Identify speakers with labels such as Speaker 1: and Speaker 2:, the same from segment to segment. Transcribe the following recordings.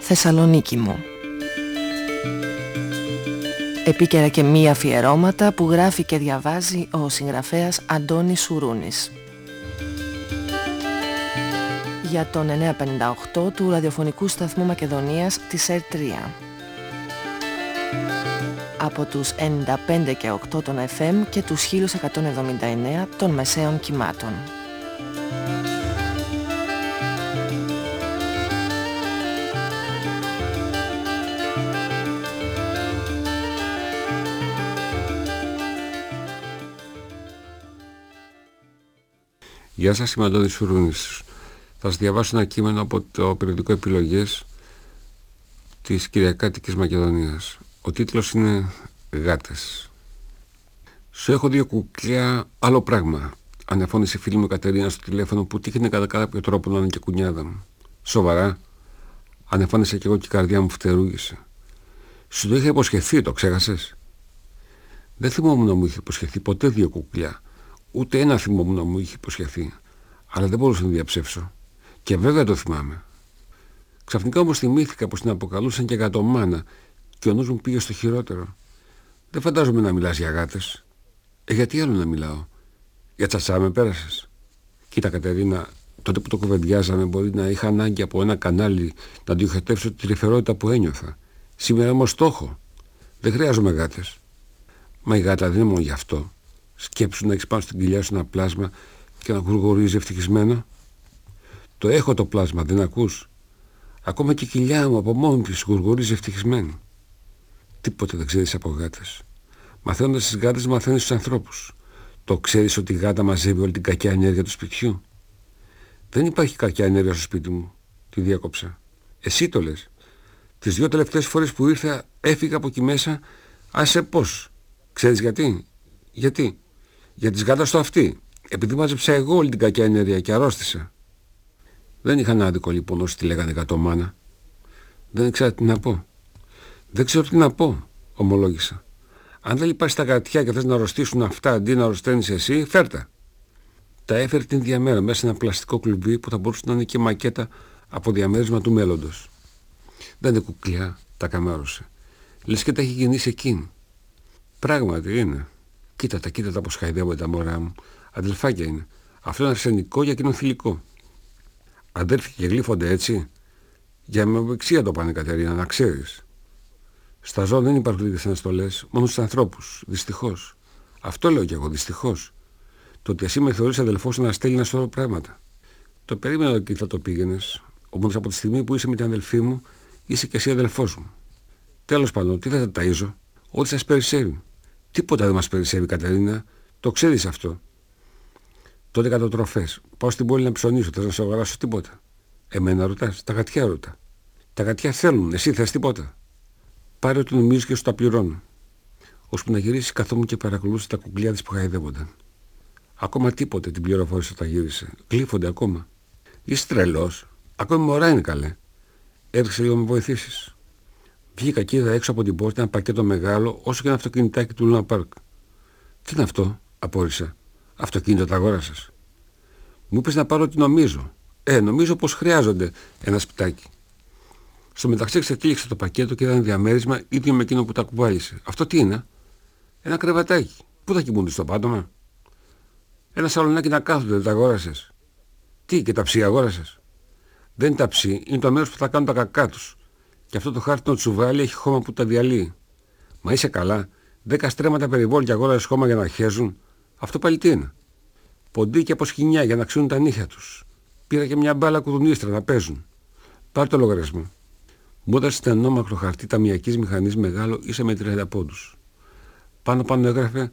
Speaker 1: Θεσσαλονίκη μου. Επίκαιρα και μη αφιερώματα που γράφει και διαβάζει ο συγγραφέας Αντώνης Σουρούνης. Για τον 958 του ραδιοφωνικού σταθμού Μακεδονίας της ΕΡΤ3. Από τους 95 και 8 των FM και τους 1179 των μεσαίων κυμάτων.
Speaker 2: Γεια σας, είμαι Αντώνης Σουρούνης. Θα σας διαβάσω ένα κείμενο από το περιοδικό Επιλογές της Κυριακάτικης Μακεδονίας. Ο τίτλος είναι «Γάτες». «Σου έχω δύο κουκλιά άλλο πράγμα», ανεφώνησε η φίλη μου Κατερίνα στο τηλέφωνο που τύχαινε κατά κάποιο τρόπο να είναι και κουνιάδα μου. «Σοβαρά?» ανεφώνησα κι εγώ και η καρδιά μου φτερούγησε. «Σου το είχα υποσχεθεί, το ξέχασες?» Δεν θυμόμουν να μου είχε υποσχεθεί ποτέ δύο κουκλιά. Ούτε ένα θυμόμουν να μου είχε υποσχεθεί. Αλλά δεν μπορούσα να διαψεύσω. Και βέβαια το θυμάμαι. Ξαφνικά όμως θυμήθηκα πως την αποκαλούσαν και γατομάνα και ο νους μου πήγε στο χειρότερο. Δεν φαντάζομαι να μιλάς για γάτες. Γιατί άλλο να μιλάω? Για τσατσά με πέρασες? Κοίτα Κατερίνα, τότε που το κουβεντιάζαμε μπορεί να είχα ανάγκη από ένα κανάλι να διοχετεύσω τη τρυφερότητα που ένιωθα. Σήμερα όμως το έχω. Δεν χρειάζομαι γάτες. Μα η γάτα δεν είναι μόνο γι' αυτό. Σκέψου να έχεις πάνω στην κοιλιά σου ένα πλάσμα και να γουργορίζει ευτυχισμένο. Το έχω το πλάσμα, δεν ακούς? Ακόμα και η κοιλιά μου από μόνη της γουργορίζει ευτυχισμένη. Τίποτε δεν ξέρεις από γάτες. Μαθαίνοντας τις γάτες μαθαίνεις τους ανθρώπους. Το ξέρεις ότι η γάτα μαζεύει όλη την κακιά ενέργεια του σπιτιού? Δεν υπάρχει κακιά ενέργεια στο σπίτι μου. Τη διάκοψα. Εσύ το λες. Τις δύο τελευταίες φορές που ήρθα έφυγα από εκεί μέσα. Άσε πώς? Ξέρεις γιατί? Γιατί? Για τις γάτας στο αυτί. Επειδή μάζεψα εγώ όλη την κακιά ενέργεια και αρρώστησα. Δεν είχαν άδικο λοιπόν όσοι τη λέγανε γατομάνα. Δεν ήξερα τι να πω. Δεν ξέρω τι να πω, ομολόγησα. Αν δεν υπάρχει τα γατιά και θες να αρρωστήσουν αυτά αντί να αρρωσταίνεις εσύ, φέρτα. Τα έφερε την ίδια μέρα μέσα σε ένα πλαστικό κλουβί που θα μπορούσε να είναι και μακέτα από διαμέρισμα του μέλλοντος. Δεν είναι κουκλιά, τα καμάρωσε. Λες και τα έχει γεννήσει εκείνη. Πράγματι είναι. Κοίτα τα πως χαϊδεύονται τα μωρά μου. Αδελφάκια είναι. Αυτό είναι αρσενικό για εκείνο θηλυκό. Αδέρφια και γλύφονται έτσι. Για μεμοβεξία το πάνε Κατερίνα, να ξέρεις. Στα ζώα δεν υπάρχουν λίγες αναστολές, μόνο στους ανθρώπους. Δυστυχώς. Αυτό λέω κι εγώ, δυστυχώς. Το ότι εσύ με θεωρείς αδελφός να στέλνει ένα σωρό πράγματα. Το περίμενα ότι θα το πήγαινες. Όμως από τη στιγμή που είσαι με την αδελφή μου, είσαι κι εσύ αδελφός μου. Τέλος πάντων, τι θα τα ταΐζω? Ό,τι σας περισσεύει. Τίποτα δεν μας περισσεύει, Κατερίνα. Το ξέρεις αυτό. Τότε κατατροφές. Πάω στην πόλη να ψωνίσω. Θες να σε αγοράσω τίποτα? Εμένα ρωτάς? Τα γατιά ρωτά. Τα γατιά θέλουν. Εσύ θες τίποτα? Πάρε ό,τι νομίζεις και σου τα πληρώνω. Ώσπου να γυρίσεις καθόμουν και παρακολούθησε τα κουκλιά της που χαϊδεύονταν. Ακόμα τίποτε την πληροφόρηση όταν γύρισε. Γλύφονται ακόμα. Είσαι τρελός? Ακόμη μωρά είναι καλέ. Έρχεσαι λίγο να με βοηθήσεις? Βγήκα και είδα έξω από την πόρτα ένα πακέτο μεγάλο όσο και ένα αυτοκινητάκι του Λούνα Πάρκ. Τι είναι αυτό? Απόρρισα. Αυτοκίνητο τα αγόρασες? Μου είπες να πάρω ό,τι νομίζω. Νομίζω πως χρειάζονται ένα σπιτάκι. Στο μεταξύ ξεκλείξε το πακέτο και είδα ένα διαμέρισμα ίδιο με εκείνο που τα κουβάλισε. Αυτό τι είναι? Ένα κρεβατάκι. Πού θα κοιμούνται, στο πάτωμα? Ένα σαλονάκι να κάθονται, δεν τα αγόρασες? Τι, και τα ψή αγόρασες? Δεν είναι τα ψή, είναι το μέρος που θα κάνουν τα κακά τους. Και αυτό το χάρτινο τσουβάλι έχει χώμα που τα διαλύει. Μα είσαι καλά? 10 στρέμματα περιβόλια αγόρασες χώμα για να χέζουν? Αυτό πάλι τι είναι? Ποντίκια από σκοινιά για να ξύνουν τα νύχια τους. Πήρα και μια μπάλα κουδουνίστρα να παίζουν. Πάρ' το λογαριασμό. Μου έδωσε στενόμακρο χαρτί ταμιακής μηχανής μεγάλο ίσα με 30 πόντους. Πάνω έγραφε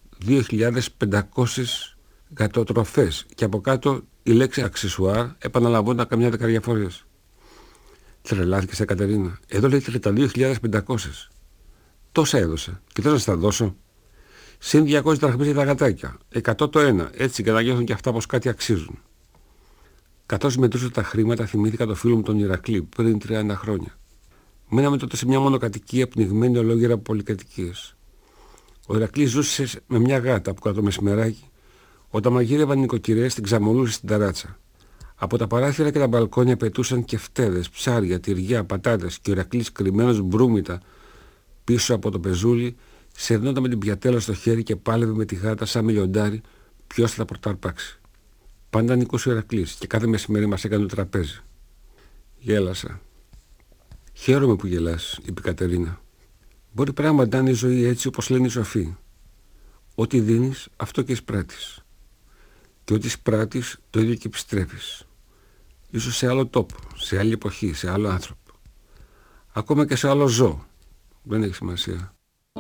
Speaker 2: 2.500 γατοτροφές και από κάτω η λέξη αξεσουάρ επαναλαμβάνονταν καμιά 10 φορές. Τρελάθηκες, Κατερίνα? Εδώ λέει 32.500. Τόσα έδωσα. Και θες να στα δώσω? Συν 200 δραχμές για τα γατάκια. 100 το ένα. Έτσι και να νιώθουν και αυτά πως κάτι αξίζουν. Καθώς μετρούσα τα χρήματα, θυμήθηκα το φίλο μου τον Ηρακλή πριν 30 χρόνια. Μέναμε τότε σε μια μονοκατοικία πνιγμένη ολόγερα από πολυκατοικίες. Ο Ηρακλής ζούσε με μια γάτα που κάτω μεσημεράκι, όταν μαγείρευαν νοικοκυρές την ξαμολούσε στην ταράτσα. Από τα παράθυρα και τα μπαλκόνια πετούσαν κεφτέδες, ψάρια, τυριά, πατάτες και ο Ηρακλής κρυμμένος μπρούμητα πίσω από το πεζούλι σερνόταν με την πιατέλα στο χέρι και πάλευε με τη γάτα σαν με λιοντάρι ποιος θα τα πρωταρπάξει. Πάντα νικούσε ο Ηρακλής και κάθε μεσημέρι μας έκανε το τραπέζι. Γέλασα. «Χαίρομαι που γελάς», είπε η Κατερίνα. «Μπορεί πράγματι να είναι η ζωή έτσι όπως λένε οι σοφοί. Ό,τι δίνεις, αυτό και εισπράττεις. Και ό,τι εισπράττεις, το ίδιο και επιστρέφεις. Ίσως σε άλλο τόπο, σε άλλη εποχή, σε άλλο άνθρωπο. Ακόμα και σε άλλο ζώο. Δεν έχει σημασία».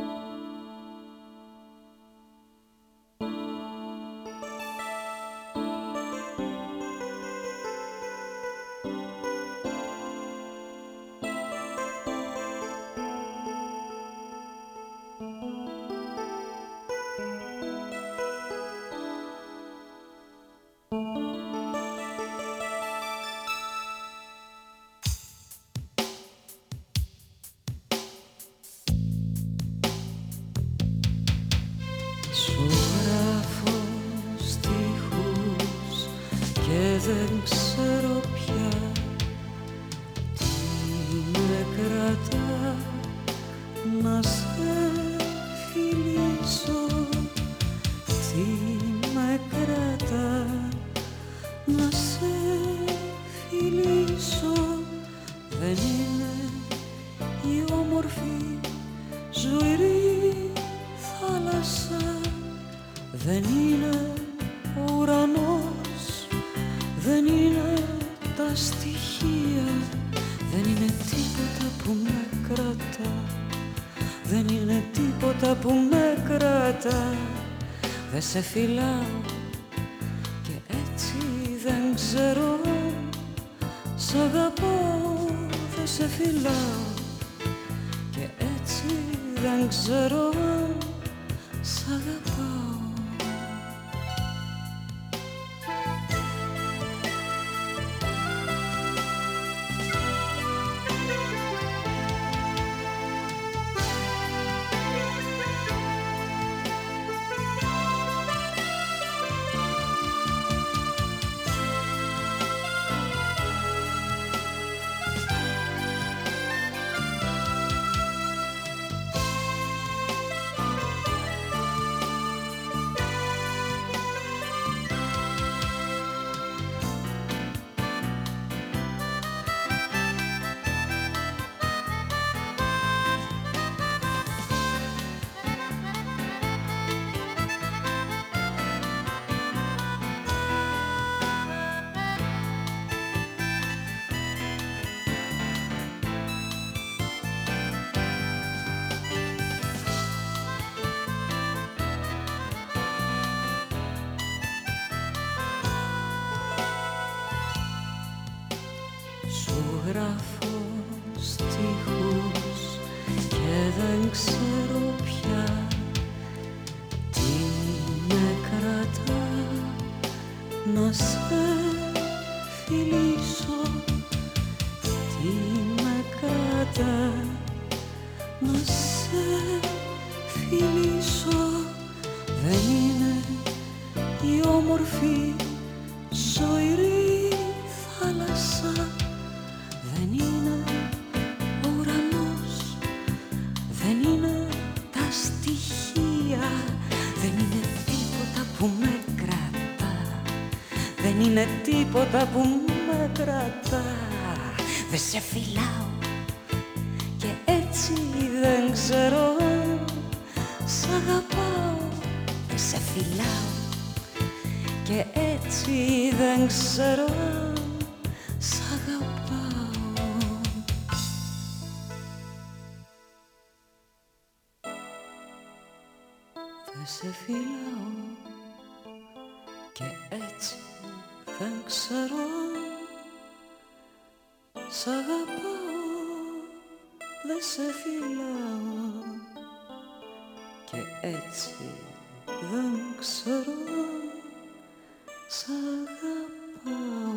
Speaker 3: Δεν ξέρω πια τι με κρατά να σε φιλήσω, τι με κρατά να σε φιλήσω. Δεν είναι η όμορφη ζωηρή θάλασσα, δεν είναι ο ουρανός, δεν είναι τα στοιχεία, δεν είναι τίποτα που με κρατά, δεν είναι τίποτα που με κρατά. Δεν σε φιλάω και έτσι δεν ξέρω, σ' αγαπάω. Δεν σε φιλάω και έτσι δεν ξέρω, σ' αγαπάω. Γράφω στίχους και δεν ξέρω πια τι με κρατά να σε φιλήσω, τι με κρατά να σε φιλήσω. Δεν είναι η όμορφη ζωηρή θάλασσα, δεν είναι ο ουρανός, δεν είναι τα στοιχεία, δεν είναι τίποτα που με κρατά, δεν είναι τίποτα που με κρατά. Δεν σε φιλάω και έτσι δεν ξέρω, σ' αγαπάω. Δεν σε φιλάω και έτσι δεν ξέρω, σ' αγαπάω. Δεν σε φιλάω και έτσι δεν ξέρω, σ' αγαπάω. Δεν σε φιλάω και έτσι δεν ξέρω, σ' αγαπάω.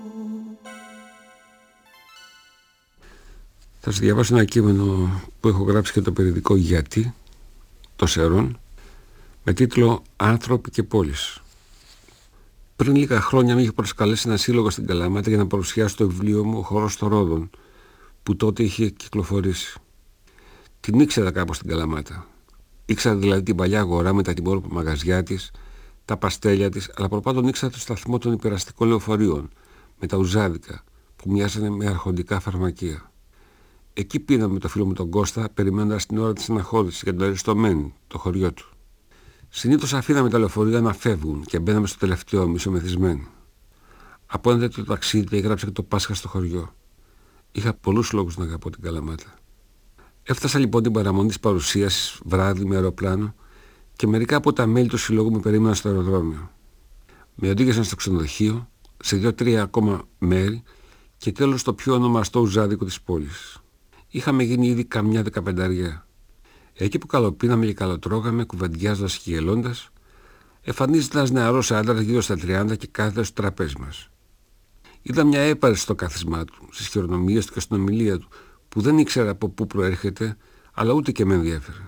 Speaker 2: Θα σας διαβάσω ένα κείμενο που έχω γράψει για το περιοδικό «Γιατί» το Σερών, με τίτλο «Άνθρωποι και πόλεις». Πριν λίγα χρόνια με είχε προσκαλέσει ένα σύλλογο στην Καλαμάτα για να παρουσιάσει το βιβλίο μου «Ο χώρος των Ρόδων», που τότε είχε κυκλοφορήσει. Την ήξερα κάπως στην Καλαμάτα. Ήξερα δηλαδή την παλιά αγορά με τα τιμόρροπα μαγαζιά της, τα παστέλια της, αλλά προπάντων ήξερα το σταθμό των υπεραστικών λεωφορείων, με τα ουζάδικα, που μοιάζανε με αρχοντικά φαρμακεία. Εκεί πίναμε με το φίλο μου τον Κώστα, περιμένοντας την ώρα της αναχώρησης για τον Αριστομένη, το χωριό του. Συνήθως αφήναμε τα λεωφορεία να φεύγουν και μπαίναμε στο τελευταίο, μισομεθυσμένοι. Από ένα τέτοιο ταξίδι έγραψα και το Πάσχα στο χωριό. Είχα πολλούς λόγους να αγαπώ την Καλαμάτα. Έφτασα λοιπόν την παραμονή της παρουσίασης, βράδυ με αεροπλάνο, και μερικά από τα μέλη του συλλόγου με περίμεναν στο αεροδρόμιο. Με οδήγησαν στο ξενοδοχείο, σε 2-3 ακόμα μέρη και τέλος στο πιο ονομαστό ουζάδικο της πόλης. Είχαμε γίνει ήδη καμιά 15. Εκεί που καλοπίναμε και καλοτρώγαμε, κουβεντιάζοντας και γελώντας, εμφανίζεται ένας νεαρός άντρας γύρω στα 30 και κάθεται στο τραπέζι μας. Είδα μια έπαρση στο κάθισμά του, στις χειρονομίες του και στην ομιλία του, που δεν ήξερα από πού προέρχεται, αλλά ούτε και με ενδιέφερε.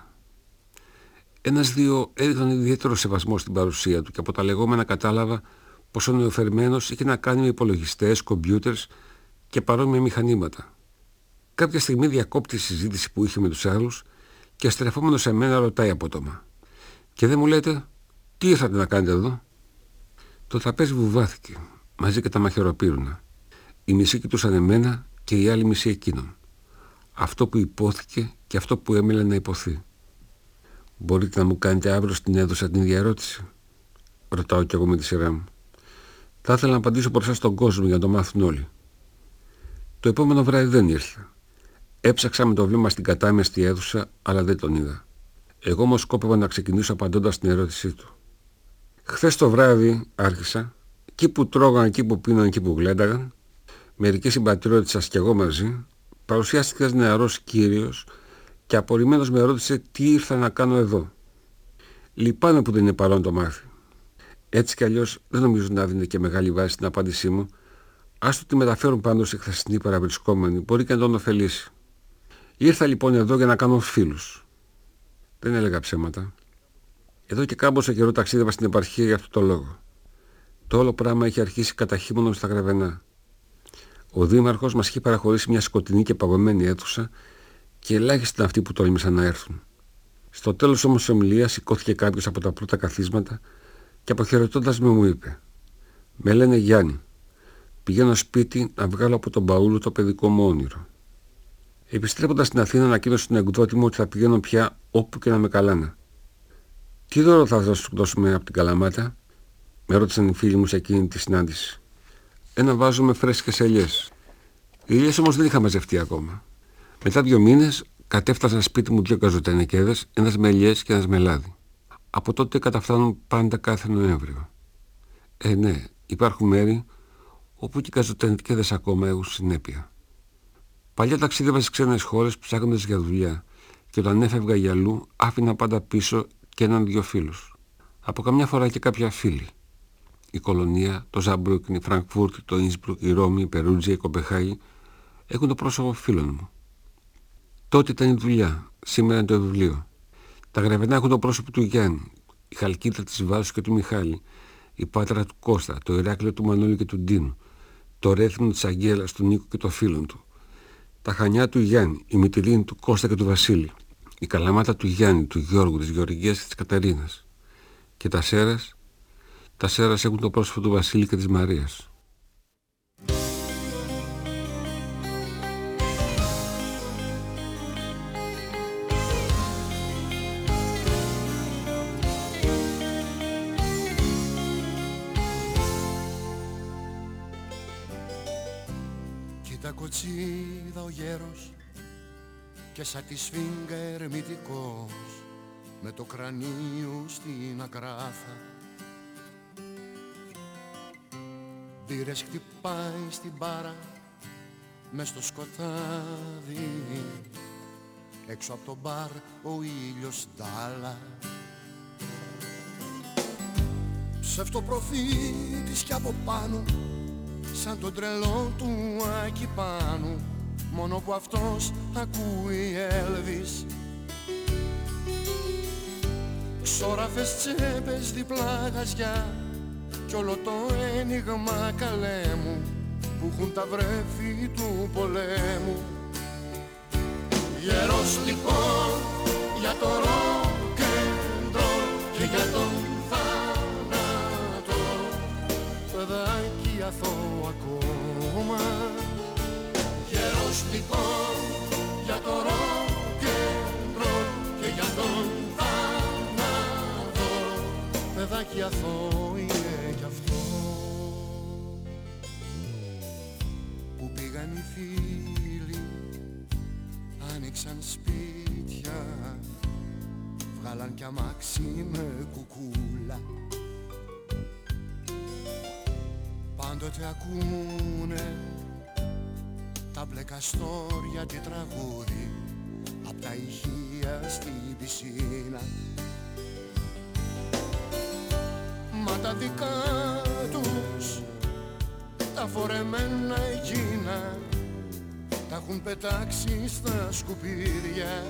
Speaker 2: Ένας-δύο έδειχναν ιδιαίτερο σεβασμό στην παρουσία του και από τα λεγόμενα κατάλαβα πως ο νεοφερμένος είχε να κάνει με υπολογιστές, κομπιούτερς και παρόμοια μηχανήματα. Κάποια στιγμή διακόπτει η συζήτηση που είχε με τους άλλους και στρεφόμενος σε μένα ρωτάει απότομα: «Και δεν μου λέτε, τι ήρθατε να κάνετε εδώ?» Το τραπέζι βουβάθηκε, μαζί και τα μαχαιροπύρουνα. Οι μισοί κοιτούσαν εμένα και οι άλλοι μισοί εκείνον. Αυτό που υπόθηκε και αυτό που έμελε να υποθεί. «Μπορείτε να μου κάνετε αύριο στην αίθουσα την ίδια ερώτηση?» Ρωτάω κι εγώ με τη σειρά μου. Θα ήθελα να απαντήσω μπροστά στον κόσμο για να το μάθουν όλοι. Το επόμενο βράδυ δεν ήρθε. Έψαξα με το βλέμμα στην κατάμεστη αίθουσα, αλλά δεν τον είδα. Εγώ όμως σκόπευα να ξεκινήσω απαντώντας την ερώτησή του. «Χθες το βράδυ», άρχισα, «εκεί που τρώγαν, εκεί που πίναν, εκεί που γλένταγαν, μερικοί συμπατριώτες σας κι εγώ μαζί, παρουσιάστηκε ένας νεαρός κύριος και απορριμμένος με ρώτησε τι ήρθα να κάνω εδώ. Λυπάμαι που δεν είναι παρόν το μάθη. Έτσι κι αλλιώς δεν νομίζω να δίνει και μεγάλη βάση στην απάντησή μου. Άστο τη μεταφέρουν πάντως οι χθεσινοί παραβρισκόμενοι, μπορεί και να τον ωφελήσει. Ήρθα λοιπόν εδώ για να κάνω φίλους». Δεν έλεγα ψέματα. Εδώ και κάμποσο καιρό ταξίδευα στην επαρχία για αυτό το λόγο. Το όλο πράγμα είχε αρχίσει κατά χείμωνο στα Γραβενά. Ο δήμαρχος μας είχε παραχωρήσει μια σκοτεινή και παγωμένη αίθουσα και ελάχιστοι ήταν αυτοί που τόλμησαν να έρθουν. Στο τέλος όμως της ομιλίας σηκώθηκε κάποιος από τα πρώτα καθίσματα και αποχαιρετώντας με μου είπε: «Με λένε Γιάννη. Πηγαίνω σπίτι να βγάλω από τον μπαούλο το παιδικό μου όνειρο». Επιστρέφοντας στην Αθήνα, ανακοίνωσε στον εκδότη μου ότι θα πηγαίνω πια όπου και να με καλάνε. «Τι δώρο θα σου δώσουμε από την Καλαμάτα?» με ρώτησαν οι φίλοι μου σε εκείνη τη συνάντηση. «Ένα βάζο με φρέσκες ελιές». Οι ελιές όμως δεν είχαν μαζευτεί ακόμα. Μετά 2 μήνες κατέφτασαν σπίτι μου 2 καζοτενεκέδες, ένας με ελιές και ένας με λάδι. Από τότε καταφτάνουν πάντα κάθε Νοέμβριο. Ναι, υπάρχουν μέρη όπου και οι καζοτενεκέδες ακόμα έχουν συνέπεια. Παλιά ταξίδευα στις ξένες χώρες ψάχνοντας για δουλειά και όταν έφευγα για αλλού άφηνα πάντα πίσω και 1-2 φίλους. Από καμιά φορά και κάποια φίλη. Η Κολονία, το Ζαμπρούκιν, η Φραγκφούρτη, το Ίνσμπρουκ, η Ρώμη, η Περούτζια, η Κοπεχάγη έχουν το πρόσωπο φίλων μου. Τότε ήταν η δουλειά, σήμερα είναι το βιβλίο. Τα Γραβενά έχουν το πρόσωπο του Γιάννη, η Χαλκίδα της Βάσου και του Μιχάλη, η Πάτρα του Κώστα, το Ηράκλειο του Μανώλη και του Ντίνου, το Ρέθινο της Αγγέλας, του Νίκου και των φίλων του, τα Χανιά του Γιάννη, η Μυτιλίνη του Κώστα και του Βασίλη, η Καλαμάτα του Γιάννη, του Γιώργου, της Γεωργίας και της Καταρίνας. Και τα Σέρας έχουν το πρόσωπο του Βασίλη και της Μαρίας.
Speaker 4: Κοίτα κοτσίδα ο γέρος και σαν τη σφίγγα ερμητικός με το κρανίο στην ακράθα. Μπύρες χτυπάει στην μπάρα μες στο σκοτάδι, έξω από το μπαρ ο ήλιος ντάλα. Ψεύτο προφήτης κι από πάνω σαν τον τρελό του Ακιπάνου, μόνο που αυτός ακούει Έλβις. Ξόραφες τσέπες διπλά γαζιά κι όλο το ένιγμα καλέ μου που έχουν τα βρέφη του πολέμου. Γερός λοιπόν για το rock and roll και για τον θάνατο, παιδάκι αθώο ακόμα. Γερός λοιπόν για το rock and roll και για τον θάνατο, παιδάκι αθώο είναι κι αυτό. Που πήγαν οι φίλοι, άνοιξαν σπίτια, βγάλαν κι αμάξι με κουκούλα. Πάντοτε ακούνε τα μπλε καστόρια τη τραγούδι απ' τα ηχεία στην πισίνα. Μα τα δικά τους τα φορεμένα εκείνα τα έχουν πετάξει στα σκουπίδια.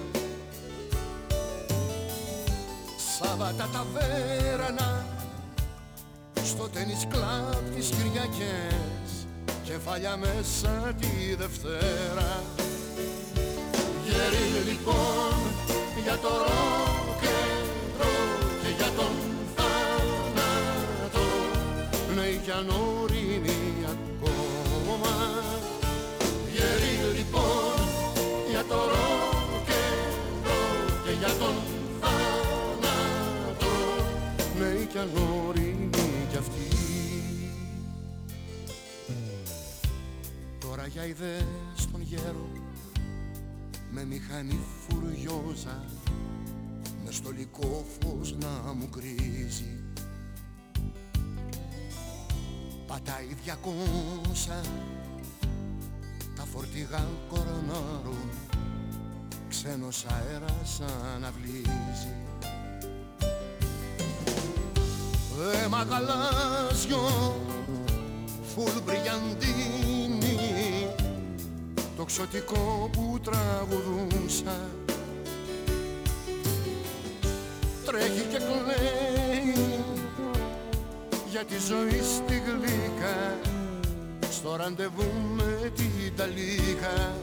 Speaker 4: Σάββατα ταβέρνα, στο τένις κλαμπ τις Κυριακές, κεφάλια μέσα τη Δευτέρα. Γέροι λοιπόν για το rock and roll και για τον θάνατο, νέοι κι ανώριμοι ακόμα. Γέροι λοιπόν για το rock and roll και για τον θάνατο, νέοι κι ανώριμοι κι αυτοί. Τώρα για ιδέες στον γέρο με μηχανή φουριόζα, με στολικό φως να μου κρίζει. Πατάει 200, τα φορτηγά κορονάρουν, ξένος αέρας αναβλύζει. Αίμα γαλάζιο, φουλ μπριγιαντίνι, το ξωτικό που τραγουδούσα, τρέχει και κλαίει για τη ζωή στη γλύκα, στο ραντεβού με την Ταλίκα.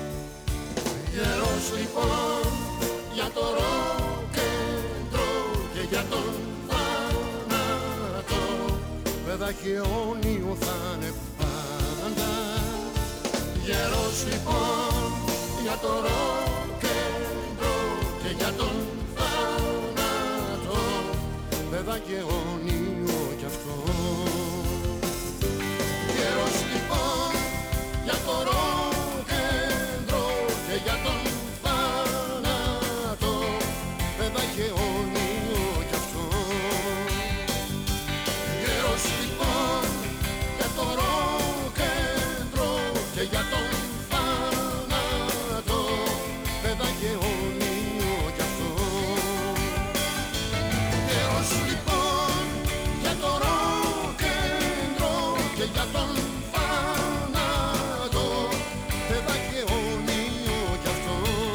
Speaker 4: Γερός λοιπόν για το rock and roll και για τον θάνατο, παιδάκι αιώνιο θα είναι πάντα. Γερός λοιπόν για το rock and roll και για τον θάνατο, παιδάκι αιώνιο κι αυτό. Γερός λοιπόν για το rock and roll και για τον θάνατο, παιδάκι αιώνιο κι αυτό. Γερός λοιπόν για το rock and roll και για τον θάνατο, παιδάκι αιώνιο κι αυτό. Γερός λοιπόν για το rock and roll και για τον θάνατο, παιδάκι αιώνιο κι αυτό.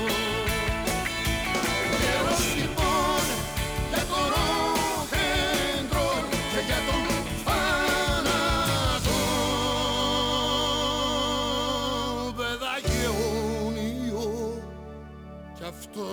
Speaker 4: Γερός λοιπόν για το rock and roll και για τον θάνατο, παιδάκι αιώνιο κι αυτό.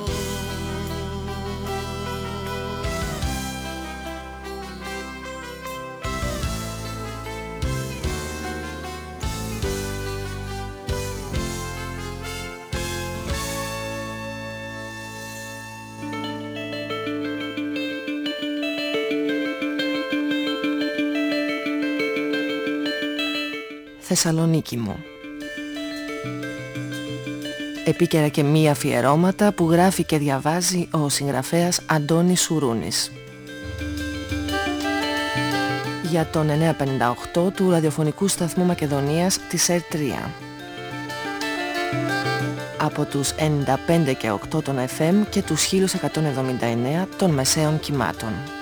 Speaker 1: Θεσσαλονίκη μου. Επίκαιρα και μη αφιερώματα που γράφει και διαβάζει ο συγγραφέας Αντώνης Σουρούνης. Για τον 958 του ραδιοφωνικού σταθμού Μακεδονίας της ΕΡΤ3. Από τους 95 και 8 των FM και τους 1179 των μεσαίων κυμάτων.